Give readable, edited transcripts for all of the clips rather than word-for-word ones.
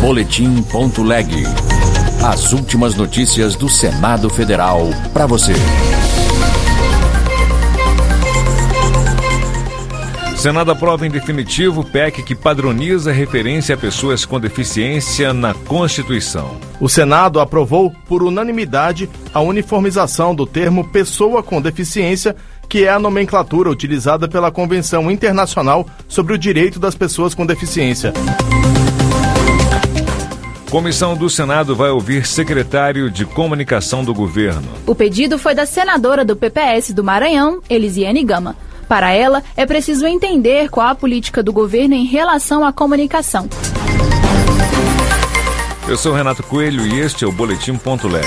Boletim.leg. As últimas notícias do Senado Federal para você. Senado aprova em definitivo o PEC que padroniza a referência a pessoas com deficiência na Constituição. O Senado aprovou por unanimidade a uniformização do termo pessoa com deficiência, que é a nomenclatura utilizada pela Convenção Internacional sobre o Direito das Pessoas com Deficiência. Comissão do Senado vai ouvir secretário de Comunicação do Governo. O pedido foi da senadora do PPS do Maranhão, Elisiane Gama. Para ela, é preciso entender qual a política do governo em relação à comunicação. Eu sou Renato Coelho e este é o Boletim.leg.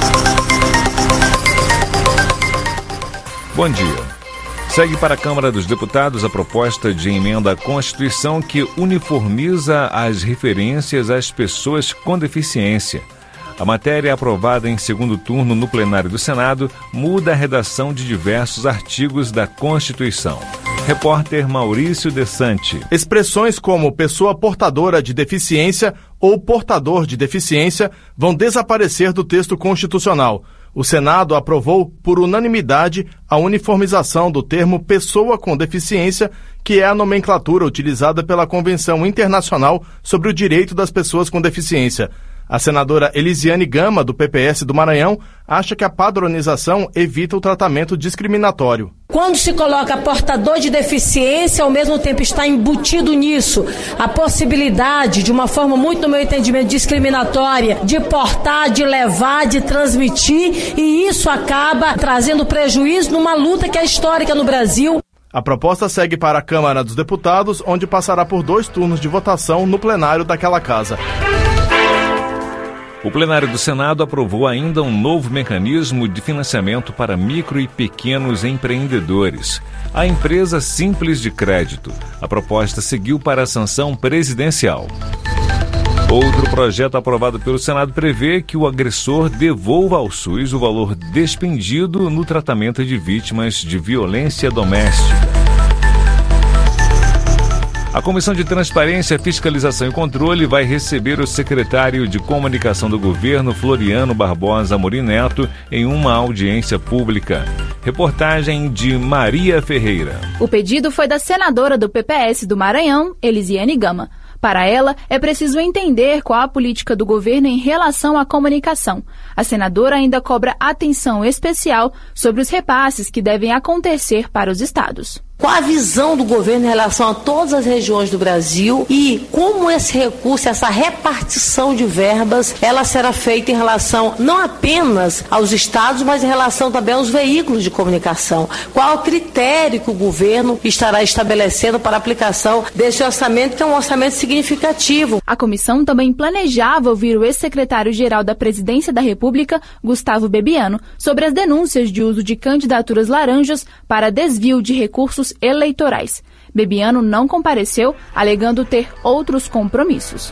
Bom dia. Segue para a Câmara dos Deputados a proposta de emenda à Constituição que uniformiza as referências às pessoas com deficiência. A matéria, aprovada em segundo turno no plenário do Senado, muda a redação de diversos artigos da Constituição. Repórter Maurício Desante. Expressões como pessoa portadora de deficiência ou portador de deficiência vão desaparecer do texto constitucional. O Senado aprovou por unanimidade a uniformização do termo pessoa com deficiência, que é a nomenclatura utilizada pela Convenção Internacional sobre o Direito das Pessoas com Deficiência. A senadora Elisiane Gama, do PPS do Maranhão, acha que a padronização evita o tratamento discriminatório. Quando se coloca portador de deficiência, ao mesmo tempo está embutido nisso a possibilidade, de uma forma muito, no meu entendimento, discriminatória, de portar, de levar, de transmitir, e isso acaba trazendo prejuízo numa luta que é histórica no Brasil. A proposta segue para a Câmara dos Deputados, onde passará por 2 turnos de votação no plenário daquela casa. O plenário do Senado aprovou ainda um novo mecanismo de financiamento para micro e pequenos empreendedores, a empresa Simples de Crédito. A proposta seguiu para a sanção presidencial. Outro projeto aprovado pelo Senado prevê que o agressor devolva ao SUS o valor despendido no tratamento de vítimas de violência doméstica. A Comissão de Transparência, Fiscalização e Controle vai receber o secretário de Comunicação do Governo, Floriano Barbosa Amorim Neto, em uma audiência pública. Reportagem de Maria Ferreira. O pedido foi da senadora do PPS do Maranhão, Elisiane Gama. Para ela, é preciso entender qual a política do governo em relação à comunicação. A senadora ainda cobra atenção especial sobre os repasses que devem acontecer para os estados. Qual a visão do governo em relação a todas as regiões do Brasil e como esse recurso, essa repartição de verbas, ela será feita em relação não apenas aos estados, mas em relação também aos veículos de comunicação. Qual o critério que o governo estará estabelecendo para a aplicação desse orçamento, que é um orçamento significativo. A comissão também planejava ouvir o ex-secretário-geral da Presidência da República, Gustavo Bebiano, sobre as denúncias de uso de candidaturas laranjas para desvio de recursos eleitorais. Bebiano não compareceu, alegando ter outros compromissos.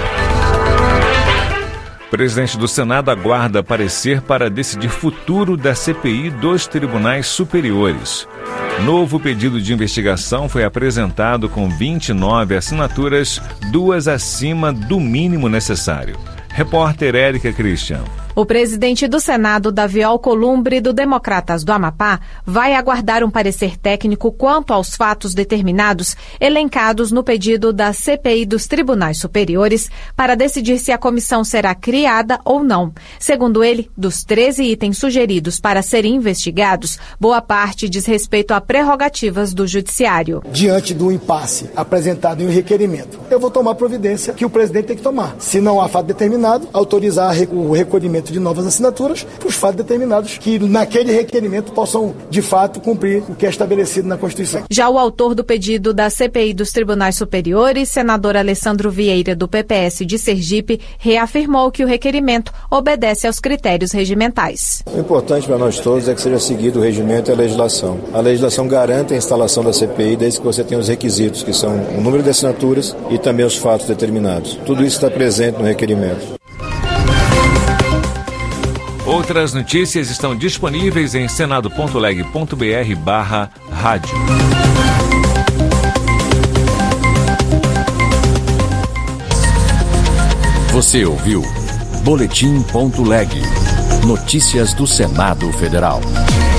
O presidente do Senado aguarda parecer para decidir futuro da CPI dos tribunais superiores. Novo pedido de investigação foi apresentado com 29 assinaturas, 2 acima do mínimo necessário. Repórter Érica Christian. O presidente do Senado, Davi Alcolumbre, do Democratas do Amapá, vai aguardar um parecer técnico quanto aos fatos determinados elencados no pedido da CPI dos Tribunais Superiores para decidir se a comissão será criada ou não. Segundo ele, dos 13 itens sugeridos para serem investigados, boa parte diz respeito a prerrogativas do Judiciário. Diante do impasse apresentado em um requerimento, eu vou tomar a providência que o presidente tem que tomar. Se não há fato determinado, autorizar o recolhimento de novas assinaturas para os fatos determinados que naquele requerimento possam, de fato, cumprir o que é estabelecido na Constituição. Já o autor do pedido da CPI dos Tribunais Superiores, senador Alessandro Vieira, do PPS de Sergipe, reafirmou que o requerimento obedece aos critérios regimentais. O importante para nós todos é que seja seguido o regimento e a legislação. A legislação garante a instalação da CPI desde que você tenha os requisitos, que são o número de assinaturas e também os fatos determinados. Tudo isso está presente no requerimento. Outras notícias estão disponíveis em senado.leg.br/rádio. Você ouviu Boletim.leg. Notícias do Senado Federal.